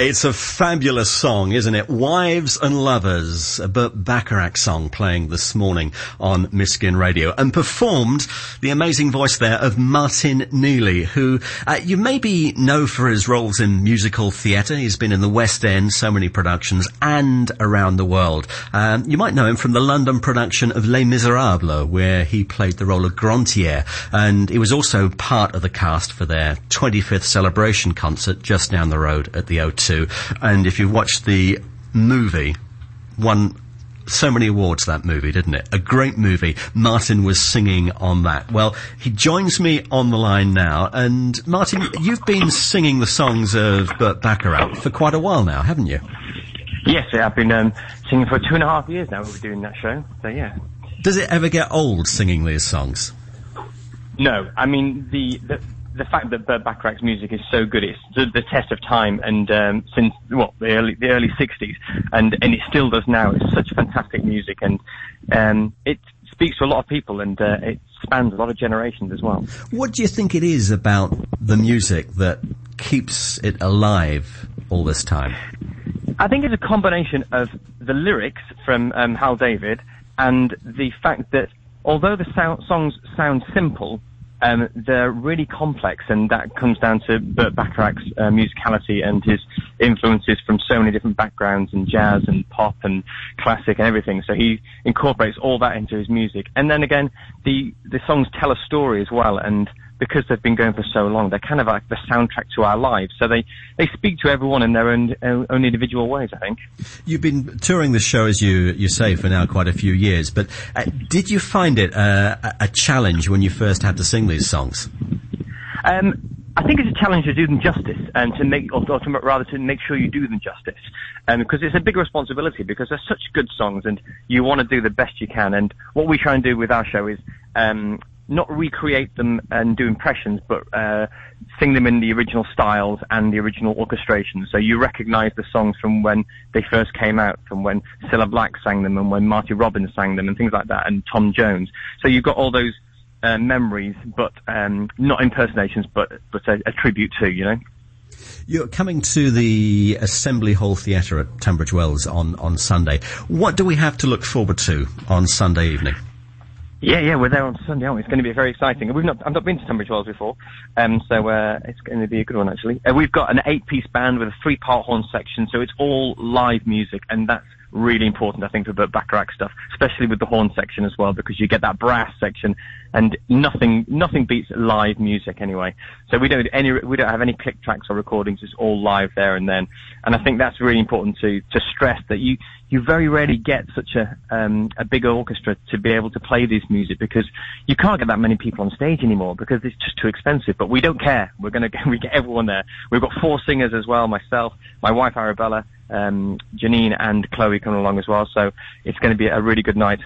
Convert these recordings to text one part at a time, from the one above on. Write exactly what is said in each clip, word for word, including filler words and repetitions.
It's a fabulous song, isn't it? Wives and Lovers, a Burt Bacharach song playing this morning on Miskin Radio, and performed the amazing voice there of Martin Neely, who uh, you maybe know for his roles in musical theatre. He's been in the West End, so many productions, and around the world. Um, you might know him from the London production of Les Miserables, where he played the role of Grantier, and he was also part of the cast for their twenty-fifth celebration concert just down the road at the O two. And if you watched the movie, won so many awards, that movie, didn't it? A great movie. Martin was singing on that. Well, he joins me on the line now. And Martin, you've been singing the songs of Burt Bacharach for quite a while now, haven't you? Yes, yeah, I've been um, singing for two and a half years now. We're doing that show, so yeah. Does it ever get old singing these songs? No, I mean the the, the fact that Burt Bacharach's music is so good, it's stood the test of time, and um, since well the early the early sixties, and and it still does now. It's such fantastic music, and um, it speaks to a lot of people, and uh, it spans a lot of generations as well. What do you think it is about the music that keeps it alive all this time? I think it's a combination of the lyrics from um, Hal David and the fact that although the sound, songs sound simple, um, they're really complex, and that comes down to Burt Bacharach's uh, musicality and his influences from so many different backgrounds, and jazz and pop and classic and everything. So he incorporates all that into his music. And then again, the, the songs tell a story as well, and because they've been going for so long, they're kind of like the soundtrack to our lives. So they, they speak to everyone in their own, uh, own individual ways, I think. You've been touring the show, as you, you say, for now quite a few years, but uh, did you find it uh, a challenge when you first had to sing these songs? Um, I think it's a challenge to do them justice, and to make, or, or to, rather to make sure you do them justice, um, because it's a big responsibility, because they're such good songs, and you want to do the best you can. And what we try and do with our show is, um, not recreate them and do impressions, but uh, sing them in the original styles and the original orchestration. So you recognise the songs from when they first came out, from when Cilla Black sang them and when Marty Robbins sang them and things like that, and Tom Jones. So you've got all those uh, memories, but um, not impersonations, but but a, a tribute to, you know. You're coming to the Assembly Hall Theatre at Tunbridge Wells on, on Sunday. What do we have to look forward to on Sunday evening? Yeah, yeah, we're there on Sunday, aren't we? It's going to be very exciting. We've not, I've not been to Tunbridge Wells before, um, so uh, it's going to be a good one, actually. Uh, we've got an eight-piece band with a three-part horn section, so it's all live music, and that's really important, I think, for Burt Bacharach stuff, especially with the horn section as well, because you get that brass section, and nothing nothing beats live music anyway. So we don't any we don't have any click tracks or recordings. It's all live there and then, and I think that's really important to to stress that you you very rarely get such a um, a big orchestra to be able to play this music, because you can't get that many people on stage anymore because it's just too expensive. But we don't care. We're gonna we get everyone there. We've got four singers as well. Myself, my wife Arabella, um, Janine, and Chloe coming along as well. So it's going to be a really good night.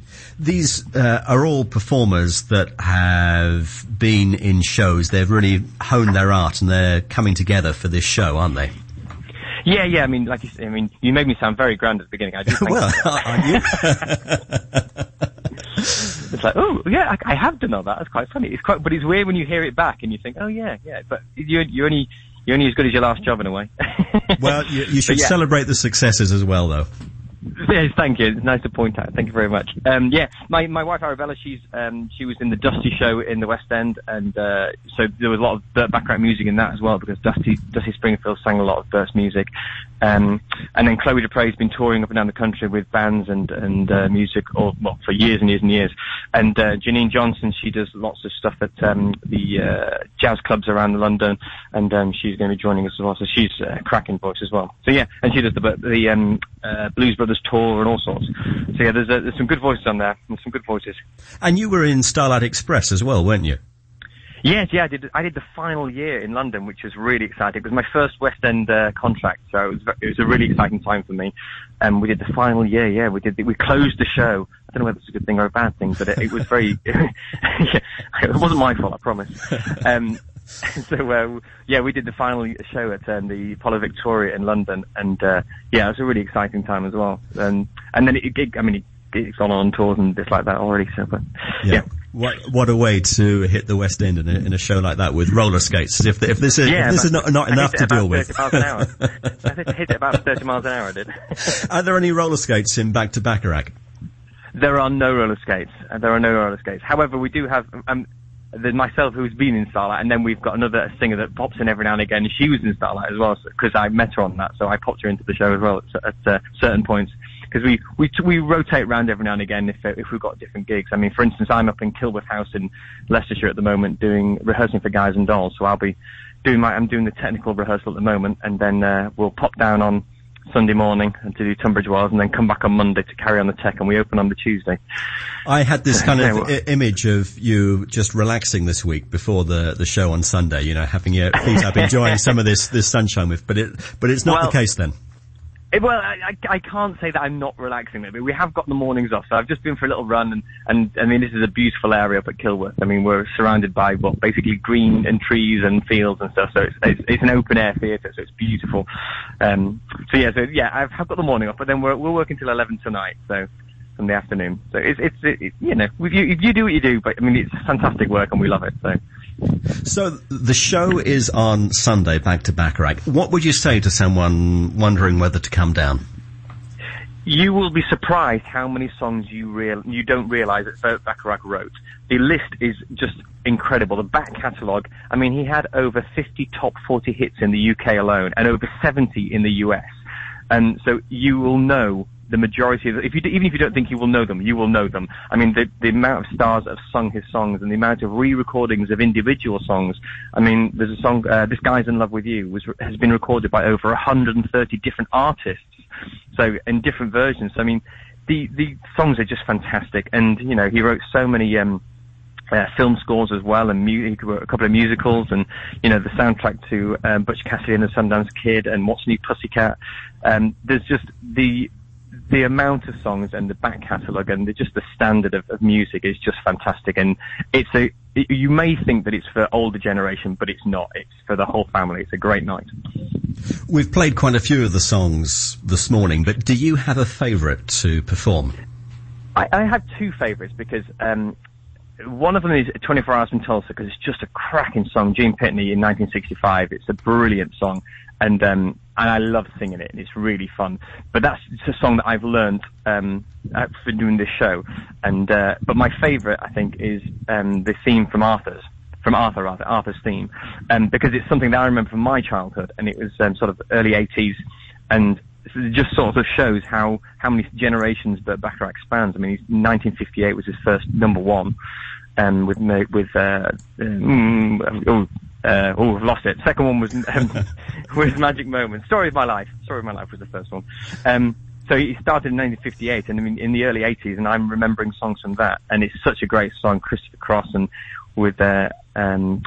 These uh, are all performers that have been in shows. They've really honed their art, and they're coming together for this show, aren't they? Yeah, yeah. I mean, like you, I mean, you made me sound very grand at the beginning. I do. Thank Well, you. aren't you? It's like, oh, yeah, I, I have done all that. That's quite funny. It's quite, but it's weird when you hear it back and you think, oh yeah, yeah. But you, you're only, you're only as good as your last job in a way. Well, you, you should yeah. celebrate the successes as well, though. Yes, thank you. It's nice to point out. Thank you very much. Um, yeah, my, my wife Arabella, she's, um, she was in the Dusty show in the West End, and, uh, so there was a lot of Burt Bacharach music in that as well, because Dusty, Dusty Springfield sang a lot of Burt's music. Um, and then Chloe Dupre's been touring up and down the country with bands and, and, uh, music, or, well, for years and years and years. And, uh, Janine Johnson, she does lots of stuff at, um, the, uh, jazz clubs around London, and, um, she's going to be joining us as well, so she's a cracking voice as well. So yeah, and she does the, the, um, uh, Blues Brothers tour and all sorts. So yeah, there's, uh, there's some good voices on there, and some good voices. And you were in Starlight Express as well, weren't you? Yes, yeah, I did. I did the final year in London, which was really exciting. It was my first West End uh, contract, so it was it was a really exciting time for me. And um, we did the final year. Yeah, we did. The, we closed the show. I don't know whether it's a good thing or a bad thing, but it, it was very. yeah, it wasn't my fault, I promise. Um, so uh, yeah, we did the final show at um, the Apollo Victoria in London, and uh, yeah, it was a really exciting time as well. And and then it, it I mean, it, it's gone on tours and bits like that already. So, but yeah. yeah. What what a way to hit the West End in a, in a show like that with roller skates. If if this is yeah, if this is not not enough to deal with. thirty miles an hour. I think I hit it about thirty miles an hour. I did. Are there any roller skates in Back to Bacharach? There are no roller skates. Uh, there are no roller skates. However, we do have um, the, myself, who's been in Starlight, and then we've got another singer that pops in every now and again. She was in Starlight as well because so, I met her on that, so I popped her into the show as well at, at uh, certain points. Because we, we we rotate around every now and again if if we've got different gigs. I mean, for instance, I'm up in Kilworth House in Leicestershire at the moment doing rehearsing for Guys and Dolls. So I'll be doing my I'm doing the technical rehearsal at the moment, and then uh, we'll pop down on Sunday morning and to do Tunbridge Wells, and then come back on Monday to carry on the tech, and we open on the Tuesday. I had this kind of I- image of you just relaxing this week before the the show on Sunday. You know, having your feet up, enjoying some of this this sunshine with. But it but it's not well, the case then. It, well, I, I, I can't say that I'm not relaxing. I mean, we have got the mornings off, so I've just been for a little run, and, and I mean, this is a beautiful area up at Kilworth. I mean, we're surrounded by, well, basically green and trees and fields and stuff, so it's, it's, it's an open-air theatre, so it's beautiful. Um, so yeah, so yeah, I've, I've got the morning off, but then we're, we're working till eleven tonight, so, from the afternoon. So it's, it's, it, it, you know, if you, if you do what you do, but I mean, it's fantastic work and we love it, so. So the show is on Sunday, Back to Bacharach. What would you say to someone wondering whether to come down? You will be surprised how many songs you real you don't realise that Burt Bacharach wrote. The list is just incredible. The back catalogue, I mean, he had over fifty top forty hits in the U K alone and over seventy in the U S. And so you will know the majority of the, if you, even if you don't think you will know them, you will know them. I mean, the, the amount of stars that have sung his songs and the amount of re-recordings of individual songs. I mean, there's a song, uh, This Guy's in Love with You, was, has been recorded by over one hundred thirty different artists. So, in different versions. I mean, the, the songs are just fantastic. And, you know, he wrote so many, um, Uh, film scores as well, and mu- he wrote a couple of musicals, and you know the soundtrack to um, Butch Cassidy and the Sundance Kid and What's New Pussycat. Um, there's just the the amount of songs and the back catalogue and the, just the standard of, of music is just fantastic. And it's a it, you may think that it's for older generation, but it's not. It's for the whole family. It's a great night. We've played quite a few of the songs this morning, but do you have a favourite to perform? I, I have two favourites because. Um, One of them is twenty-four hours from Tulsa because it's just a cracking song. Gene Pitney in nineteen sixty-five. It's a brilliant song, and um, and I love singing it, and it's really fun. But that's it's a song that I've learned um, for doing this show. And uh, but my favourite, I think, is um, the theme from Arthur's, from Arthur, rather Arthur's theme, um, because it's something that I remember from my childhood, and it was um, sort of early eighties, and it just sort of shows how, how many generations Burt Bacharach spans. I mean, he's, nineteen fifty-eight was his first number one, um, with with uh, um, oh, uh, oh, I've lost it. Second one was um, was Magic Moments. Story of My Life. Story of My Life was the first one. Um, so he started in nineteen fifty-eight, and I mean in the early eighties, and I'm remembering songs from that, and it's such a great song, Christopher Cross, and with uh, um,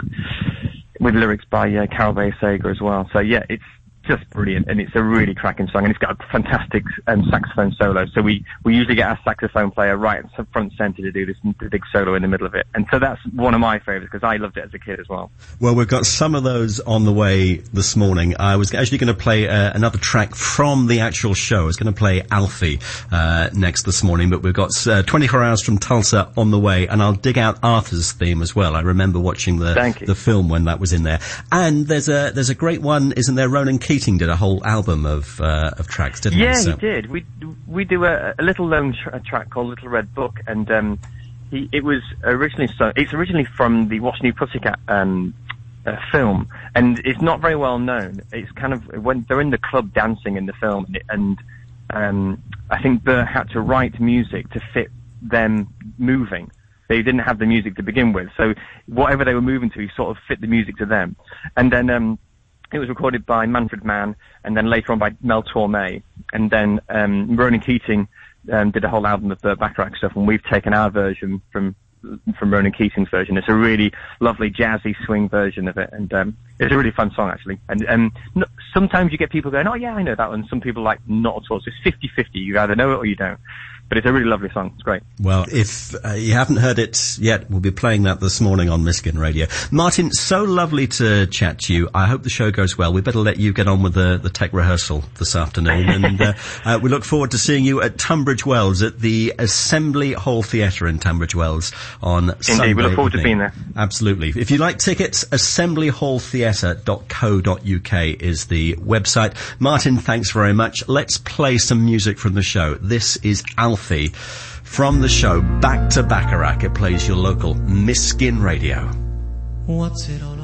with lyrics by uh, Carol Bayer Sager as well. So yeah, it's just brilliant, and it's a really cracking song, and it's got a fantastic um, saxophone solo. So we, we usually get our saxophone player right front centre to do this the big solo in the middle of it, and so that's one of my favourites because I loved it as a kid as well. Well, we've got some of those on the way this morning. I was actually going to play uh, another track from the actual show. I was going to play Alfie uh, next this morning, but we've got uh, twenty-four hours from Tulsa on the way, and I'll dig out Arthur's theme as well. I remember watching the the film when that was in there, and there's a there's a great one, isn't there? Ronan Keating did a whole album of uh, of tracks, didn't yeah, he? Yeah, so. he did. We we do a, a little lone tr- a track called Little Red Book, and um, he it was originally so it's originally from the What's New Pussycat um, uh, film, and it's not very well known. It's kind of when they're in the club dancing in the film, and, and um, I think Burt had to write music to fit them moving. They didn't have the music to begin with, so whatever they were moving to, he sort of fit the music to them, and then. Um, It was recorded by Manfred Mann, and then later on by Mel Torme, and then um, Ronan Keating um, did a whole album of Burt Bacharach stuff, and we've taken our version from from Ronan Keating's version. It's a really lovely jazzy swing version of it, and um, it's a really fun song actually. And um, no, sometimes you get people going, "Oh yeah, I know that one." Some people like not at all. So it's fifty-fifty. You either know it or you don't. but it's a really lovely song. It's great. Well, if uh, you haven't heard it yet, we'll be playing that this morning on Miskin Radio. Martin, so lovely to chat to you. I hope the show goes well. We better let you get on with the, the tech rehearsal this afternoon. And uh, uh, we look forward to seeing you at Tunbridge Wells, at the Assembly Hall Theatre in Tunbridge Wells on Indeed, Sunday we look forward evening. to being there. Absolutely. If you'd like tickets, assembly hall theatre dot co dot uk is the website. Martin, thanks very much. Let's play some music from the show. This is Alfie from the show Back to Bacharach. It plays your local Miskin Radio. What's it all